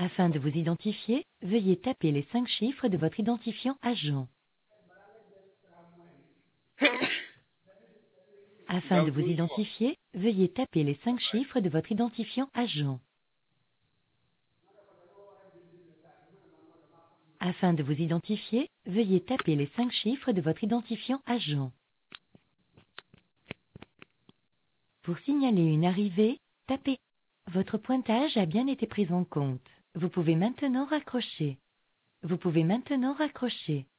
Afin de vous identifier, veuillez taper les 5 chiffres de votre identifiant agent. Afin de vous identifier, veuillez taper les 5 chiffres de votre identifiant agent. Afin de vous identifier, veuillez taper les 5 chiffres de votre identifiant agent. Pour signaler une arrivée, tapez. Votre pointage a bien été pris en compte. Vous pouvez maintenant raccrocher. Vous pouvez maintenant raccrocher.